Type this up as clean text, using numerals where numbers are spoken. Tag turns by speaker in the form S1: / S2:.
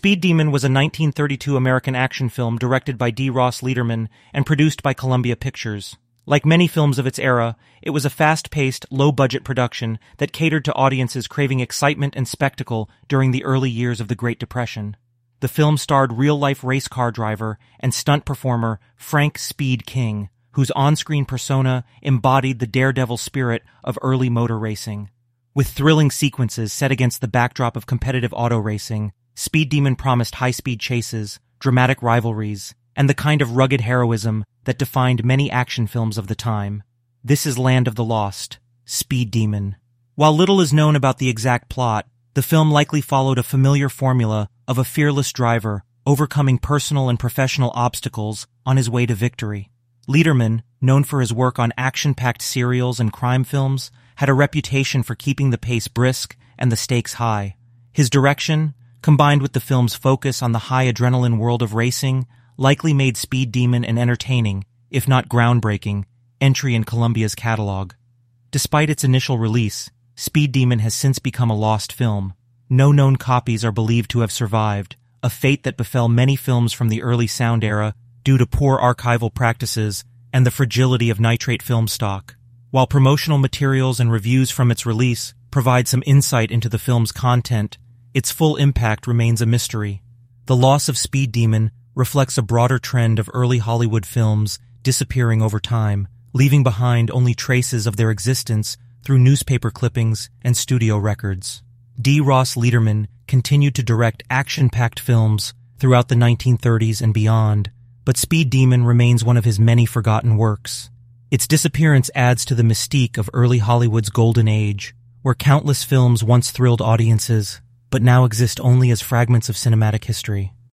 S1: Speed Demon was a 1932 American action film directed by D. Ross Lederman and produced by Columbia Pictures. Like many films of its era, it was a fast-paced, low-budget production that catered to audiences craving excitement and spectacle during the early years of the Great Depression. The film starred real-life race car driver and stunt performer Frank Speed King, whose on-screen persona embodied the daredevil spirit of early motor racing. With thrilling sequences set against the backdrop of competitive auto racing, Speed Demon promised high-speed chases, dramatic rivalries, and the kind of rugged heroism that defined many action films of the time. This is Land of the Lost, Speed Demon. While little is known about the exact plot, the film likely followed a familiar formula of a fearless driver overcoming personal and professional obstacles on his way to victory. Lederman, known for his work on action-packed serials and crime films, had a reputation for keeping the pace brisk and the stakes high. His direction, combined with the film's focus on the high-adrenaline world of racing, likely made Speed Demon an entertaining, if not groundbreaking, entry in Columbia's catalog. Despite its initial release, Speed Demon has since become a lost film. No known copies are believed to have survived, a fate that befell many films from the early sound era due to poor archival practices and the fragility of nitrate film stock. While promotional materials and reviews from its release provide some insight into the film's content, its full impact remains a mystery. The loss of Speed Demon reflects a broader trend of early Hollywood films disappearing over time, leaving behind only traces of their existence through newspaper clippings and studio records. D. Ross Lederman continued to direct action-packed films throughout the 1930s and beyond, but Speed Demon remains one of his many forgotten works. Its disappearance adds to the mystique of early Hollywood's golden age, where countless films once thrilled audiences, but now exist only as fragments of cinematic history.